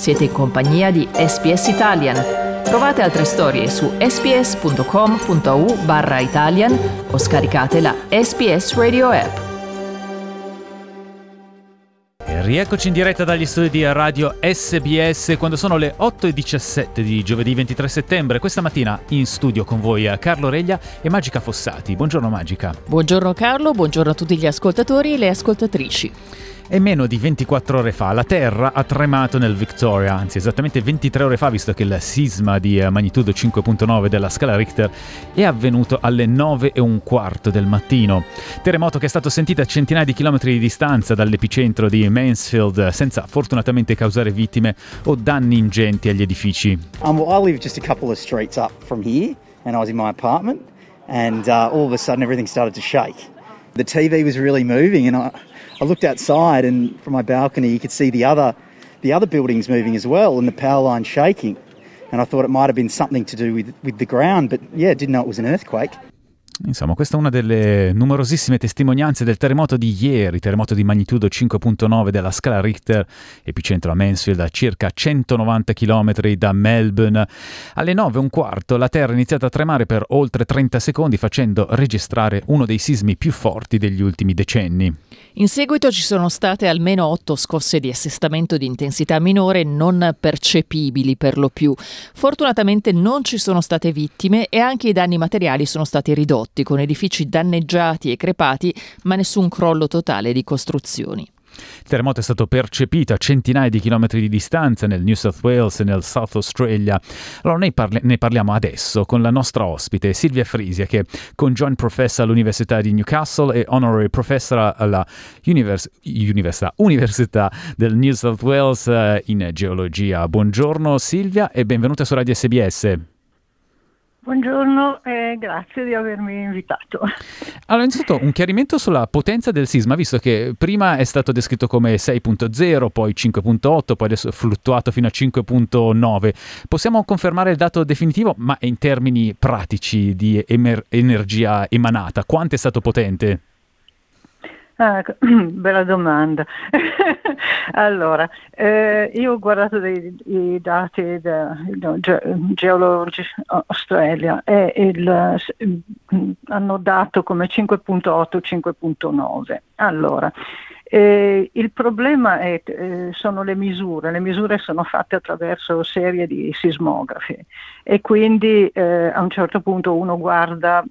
Siete in compagnia di SBS Italian. Trovate altre storie su sbs.com.au/Italian o scaricate la SBS Radio app. Rieccoci in diretta dagli studi di Radio SBS quando sono le 8:17 di giovedì 23 settembre. Questa mattina in studio con voi Carlo Reglia e Magica Fossati. Buongiorno Magica. Buongiorno Carlo, buongiorno a tutti gli ascoltatori e le ascoltatrici. E meno di 24 ore fa la Terra ha tremato nel Victoria, anzi esattamente 23 ore fa, visto che il sisma di magnitudo 5.9 della scala Richter è avvenuto alle 9:15 del mattino. Terremoto che è stato sentito a centinaia di chilometri di distanza dall'epicentro di Mansfield, senza fortunatamente causare vittime o danni ingenti agli edifici. Well, I live just a couple of streets up from here and I was in my apartment and all of a sudden everything started to shake. The TV was really moving and I looked outside and from my balcony you could see the other buildings moving as well and the power line shaking. And I thought it might have been something to do with the ground, but yeah, didn't know it was an earthquake. Insomma, questa è una delle numerosissime testimonianze del terremoto di ieri, terremoto di magnitudo 5.9 della scala Richter, epicentro a Mansfield, a circa 190 km da Melbourne. Alle 9:15 la terra ha iniziato a tremare per oltre 30 secondi, facendo registrare uno dei sismi più forti degli ultimi decenni. In seguito ci sono state almeno 8 scosse di assestamento di intensità minore non percepibili per lo più. Fortunatamente non ci sono state vittime e anche i danni materiali sono stati ridotti, con edifici danneggiati e crepati, ma nessun crollo totale di costruzioni. Il terremoto è stato percepito a centinaia di chilometri di distanza nel New South Wales e nel South Australia. Allora ne parliamo adesso con la nostra ospite Silvia Frisia, che è conjoint professor all'Università di Newcastle e honorary professor alla Università del New South Wales in geologia. Buongiorno Silvia e benvenuta su Radio SBS. Buongiorno e grazie di avermi invitato. Allora, innanzitutto un chiarimento sulla potenza del sisma, visto che prima è stato descritto come 6.0, poi 5.8, poi adesso è fluttuato fino a 5.9. Possiamo confermare il dato definitivo, ma in termini pratici di energia emanata, quanto è stato potente? Bella domanda. Allora, io ho guardato i dati da Geology Australia e hanno dato come 5.8, 5.9. Allora, il problema sono le misure sono fatte attraverso serie di sismografi e quindi a un certo punto uno guarda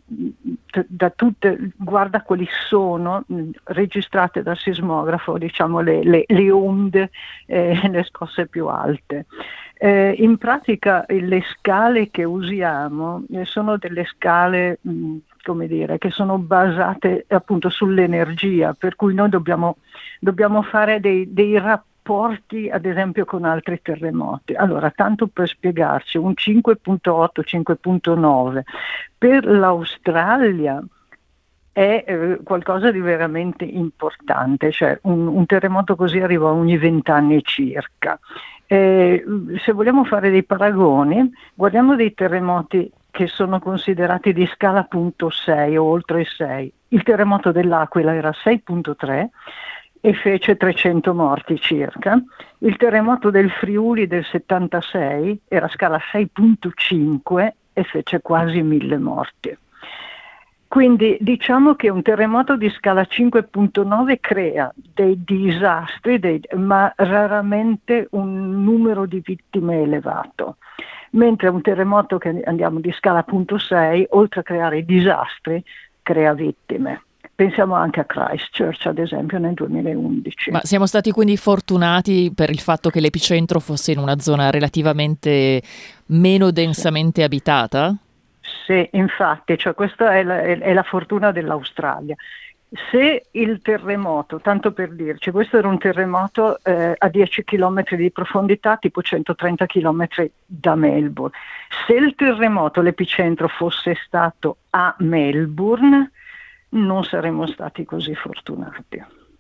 quali sono registrate dal sismografo, diciamo le onde, le scosse più alte. In pratica le scale che usiamo sono delle scale come dire, che sono basate appunto sull'energia, per cui noi dobbiamo fare dei rapporti ad esempio con altri terremoti. Allora, tanto per spiegarci, un 5.8, 5.9 per l'Australia è qualcosa di veramente importante, cioè un terremoto così arriva ogni 20 anni circa. Se vogliamo fare dei paragoni, guardiamo dei terremoti che sono considerati di scala .6 o oltre 6. Il terremoto dell'Aquila era 6.3 e fece 300 morti circa. Il terremoto del Friuli del 76 era scala 6.5 e fece quasi 1000 morti. Quindi diciamo che un terremoto di scala 5.9 crea dei disastri, ma raramente un numero di vittime elevato. Mentre un terremoto che andiamo di scala .6, oltre a creare disastri, crea vittime. Pensiamo anche a Christchurch, ad esempio, nel 2011. Ma siamo stati quindi fortunati per il fatto che l'epicentro fosse in una zona relativamente meno densamente abitata? Sì, infatti, cioè questa è la fortuna dell'Australia. Se il terremoto, tanto per dirci, questo era un terremoto a 10 km di profondità, tipo 130 km da Melbourne. Se il terremoto, l'epicentro, fosse stato a Melbourne, non saremmo stati così fortunati.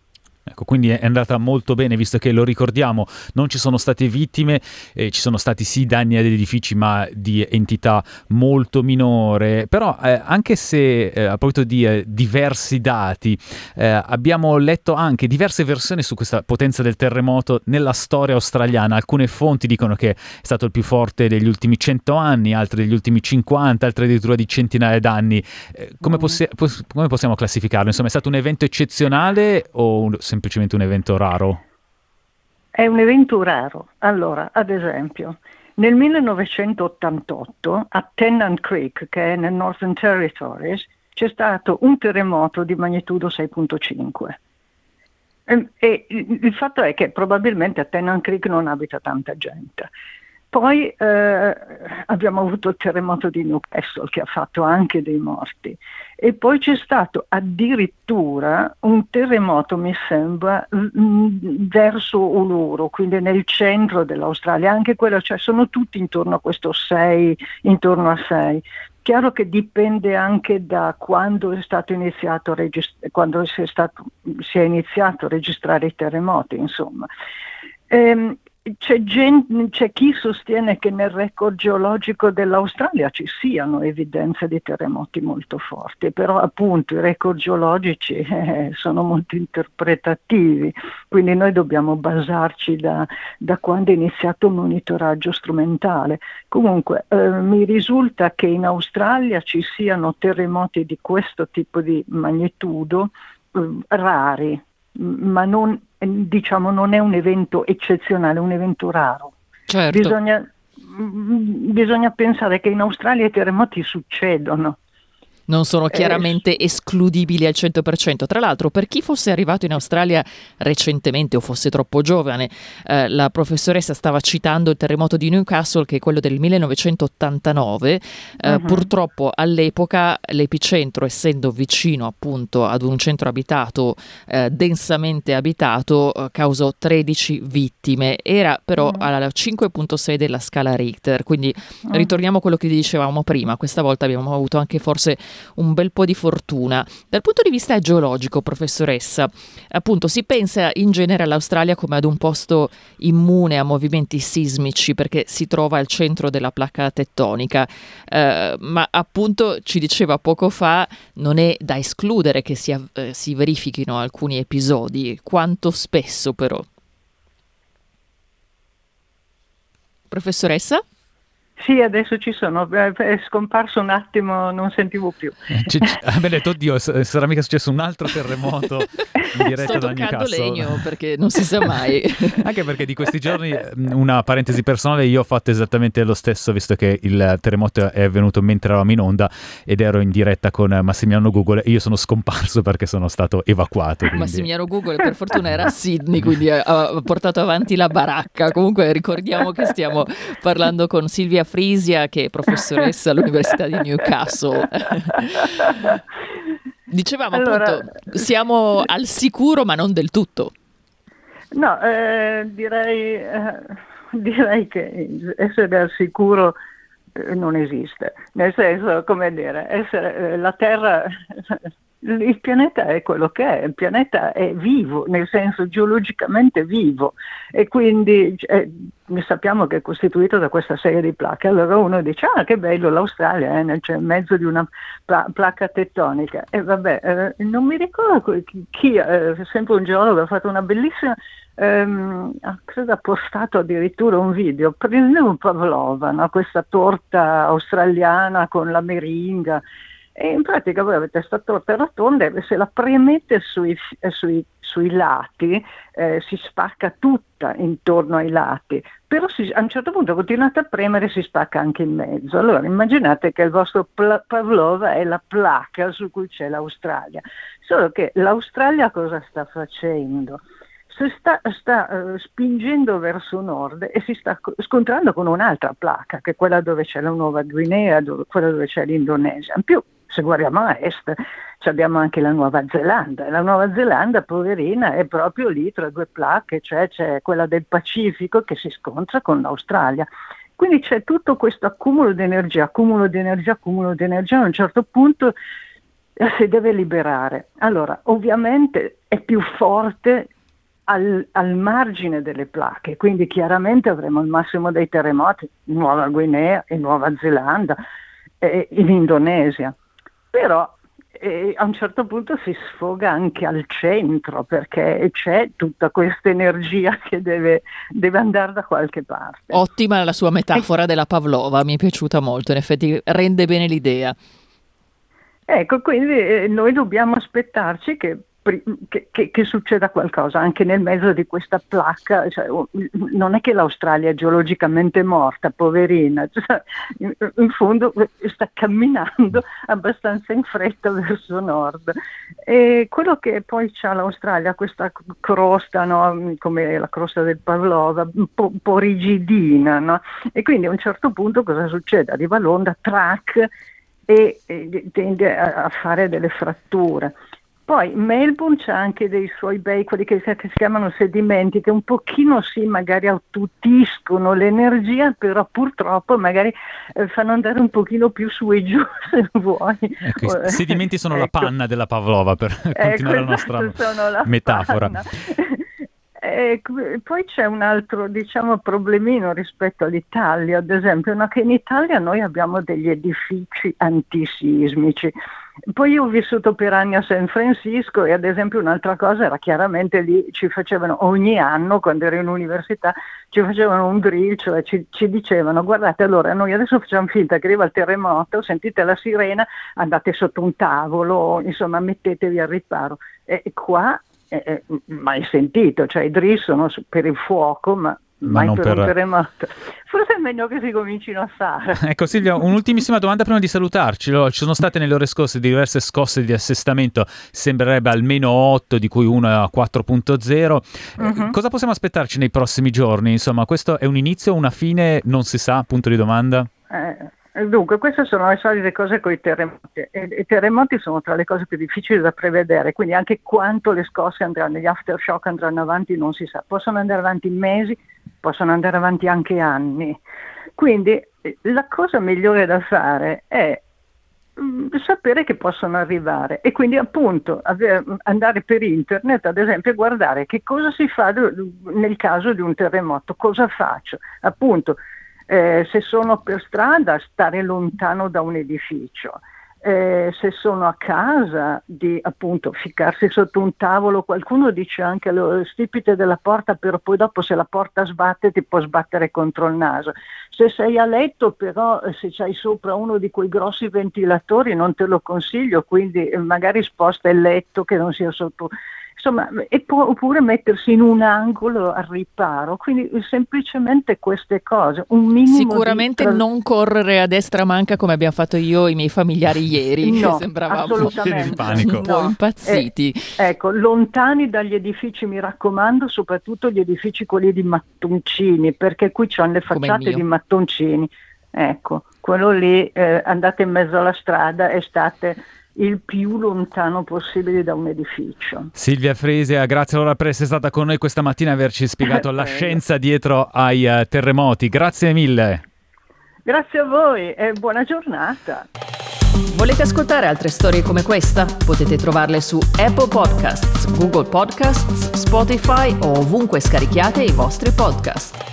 Ecco, quindi è andata molto bene, visto che, lo ricordiamo, non ci sono state vittime, ci sono stati sì danni ad edifici, ma di entità molto minore. Però anche se a proposito di diversi dati, abbiamo letto anche diverse versioni su questa potenza del terremoto nella storia australiana. Alcune fonti dicono che è stato il più forte degli ultimi 100 anni, altre degli ultimi 50, altre addirittura di centinaia d'anni. Come possiamo classificarlo? Insomma, è stato un evento eccezionale o semplicemente un evento raro? È un evento raro. Allora, ad esempio, nel 1988 a Tennant Creek, che è nel Northern Territories, c'è stato un terremoto di magnitudo 6.5. E il fatto è che probabilmente a Tennant Creek non abita tanta gente. Poi abbiamo avuto il terremoto di Newcastle, che ha fatto anche dei morti, e poi c'è stato addirittura un terremoto, mi sembra, verso Uluru, quindi nel centro dell'Australia. Anche quello, cioè sono tutti intorno a questo 6, intorno a 6. Chiaro che dipende anche da quando è stato iniziato quando si è iniziato a registrare i terremoti, insomma. C'è chi sostiene che nel record geologico dell'Australia ci siano evidenze di terremoti molto forti, però appunto i record geologici sono molto interpretativi, quindi noi dobbiamo basarci da quando è iniziato il monitoraggio strumentale. Comunque mi risulta che in Australia ci siano terremoti di questo tipo di magnitudo rari, ma non è un evento eccezionale, è un evento raro. Certo. Bisogna pensare che in Australia i terremoti succedono. Non sono chiaramente escludibili al 100%. Tra l'altro, per chi fosse arrivato in Australia recentemente o fosse troppo giovane, la professoressa stava citando il terremoto di Newcastle, che è quello del 1989. Purtroppo all'epoca l'epicentro, essendo vicino appunto ad un centro abitato, densamente abitato, causò 13 vittime. Era però alla 5.6 della scala Richter, quindi ritorniamo a quello che dicevamo prima. Questa volta abbiamo avuto anche forse un bel po' di fortuna. Dal punto di vista geologico, professoressa, appunto si pensa in genere all'Australia come ad un posto immune a movimenti sismici perché si trova al centro della placca tettonica, ma appunto ci diceva poco fa, non è da escludere che si verifichino alcuni episodi. Quanto spesso però? Professoressa? Sì, adesso ci sono, è scomparso un attimo, non sentivo più. Abbiamo detto, oddio, sarà mica successo un altro terremoto in diretta da Newcastle. Sto toccando legno perché non si sa mai. Anche perché di questi giorni, una parentesi personale, io ho fatto esattamente lo stesso, visto che il terremoto è avvenuto mentre eravamo in onda ed ero in diretta con Massimiliano Google e io sono scomparso perché sono stato evacuato. Quindi. Massimiliano Google per fortuna era a Sydney, quindi ha portato avanti la baracca. Comunque ricordiamo che stiamo parlando con Silvia Frisia, che è professoressa all'Università di Newcastle. Dicevamo appunto, siamo al sicuro ma non del tutto. No, direi che essere al sicuro non esiste, nel senso, come dire, la Terra, il pianeta è quello che è, il pianeta è vivo, nel senso geologicamente vivo, e quindi sappiamo che è costituito da questa serie di placche. Allora uno dice, che bello l'Australia, cioè in mezzo di una placca tettonica, e vabbè, non mi ricordo chi sempre un geologo ha fatto una bellissima, credo ha postato addirittura un video, prendeva Pavlova, no? Questa torta australiana con la meringa, e in pratica voi avete questa torta rotonda e se la premete sui lati si spacca tutta intorno ai lati, però a un certo punto continuate a premere e si spacca anche in mezzo. Allora immaginate che il vostro Pavlova è la placca su cui c'è l'Australia, solo che l'Australia cosa sta facendo? Sta spingendo verso nord e si sta scontrando con un'altra placca, che è quella dove c'è la Nuova Guinea, quella dove c'è l'Indonesia. In più, se guardiamo a est, abbiamo anche la Nuova Zelanda. La Nuova Zelanda, poverina, è proprio lì tra due placche, cioè c'è quella del Pacifico che si scontra con l'Australia. Quindi c'è tutto questo accumulo di energia, a un certo punto si deve liberare. Allora, ovviamente è più forte al margine delle placche, quindi chiaramente avremo il massimo dei terremoti in Nuova Guinea, in Nuova Zelanda, in Indonesia, però a un certo punto si sfoga anche al centro, perché c'è tutta questa energia che deve andare da qualche parte. Ottima la sua metafora della Pavlova, mi è piaciuta molto, in effetti rende bene l'idea. Ecco, quindi noi dobbiamo aspettarci che succeda qualcosa anche nel mezzo di questa placca, cioè, non è che l'Australia è geologicamente morta, poverina, cioè, in fondo sta camminando abbastanza in fretta verso nord, e quello che poi c'ha l'Australia, questa crosta, no? Come la crosta del Pavlova, un po' rigidina, no? E quindi a un certo punto cosa succede? Arriva l'onda, track, e tende a fare delle fratture. Poi Melbourne c'ha anche dei suoi bei, quelli che si chiamano sedimenti, che un pochino magari attutiscono l'energia, però purtroppo magari fanno andare un pochino più su e giù, se vuoi. Ecco, i sedimenti sono la panna della Pavlova, per continuare la nostra metafora. Poi c'è un altro, problemino rispetto all'Italia, ad esempio, no? Che in Italia noi abbiamo degli edifici antisismici. Poi io ho vissuto per anni a San Francisco e ad esempio un'altra cosa era chiaramente lì ci facevano ogni anno, quando ero in università, ci facevano un drill, cioè ci dicevano: guardate, allora noi adesso facciamo finta che arriva il terremoto, sentite la sirena, andate sotto un tavolo, insomma mettetevi al riparo. E qua mai sentito, cioè i drill sono per il fuoco, ma mai non per un terremoto. Forse è meglio che si comincino a fare. Ecco Silvia, un'ultimissima domanda prima di salutarci. Ci sono state nelle ore scorse diverse scosse di assestamento, sembrerebbe almeno 8, di cui una a 4.0. Cosa possiamo aspettarci nei prossimi giorni? Insomma, questo è un inizio, una fine, non si sa, punto di domanda? Dunque, queste sono le solite cose con i terremoti. I terremoti sono tra le cose più difficili da prevedere, quindi anche quanto le scosse andranno, gli aftershock andranno avanti non si sa. Possono andare avanti mesi, possono andare avanti anche anni. Quindi la cosa migliore da fare è sapere che possono arrivare e quindi appunto andare per internet, ad esempio, e guardare che cosa si fa nel caso di un terremoto, cosa faccio, appunto. Se sono per strada, stare lontano da un edificio, se sono a casa, di appunto ficcarsi sotto un tavolo. Qualcuno dice anche lo stipite della porta, però poi dopo se la porta sbatte ti può sbattere contro il naso. Se sei a letto, però se c'hai sopra uno di quei grossi ventilatori non te lo consiglio, quindi magari sposta il letto che non sia sotto. Insomma, oppure mettersi in un angolo al riparo, quindi semplicemente queste cose, un minimo. Sicuramente non correre a destra manca come abbiamo fatto io e i miei familiari ieri, no, che sembravamo assolutamente in panico. Un po' impazziti. Ecco, lontani dagli edifici, mi raccomando, soprattutto gli edifici quelli di mattoncini, perché qui c'hanno le facciate di mattoncini. Ecco, quello lì, andate in mezzo alla strada e state il più lontano possibile da un edificio. Silvia Fresia, grazie allora per essere stata con noi questa mattina e averci spiegato la scienza dietro ai terremoti. Grazie mille. Grazie a voi e buona giornata. Volete ascoltare altre storie come questa? Potete trovarle su Apple Podcasts, Google Podcasts, Spotify o ovunque scarichiate i vostri podcast.